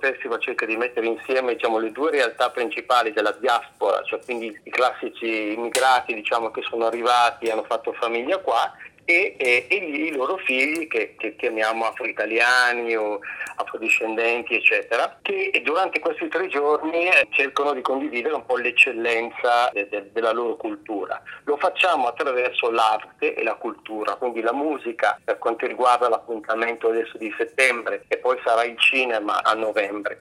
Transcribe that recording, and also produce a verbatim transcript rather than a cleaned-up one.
Festival cerca di mettere insieme, diciamo, le due realtà principali della diaspora, cioè quindi i classici immigrati, diciamo, che sono arrivati e hanno fatto famiglia qua, e, e, e i loro figli che, che chiamiamo afro-italiani o afrodiscendenti, eccetera, che durante questi tre giorni eh, cercano di condividere un po' l'eccellenza de, de, della loro cultura. Lo facciamo attraverso l'arte e la cultura, quindi la musica per quanto riguarda l'appuntamento adesso di settembre, e poi sarà il cinema a novembre.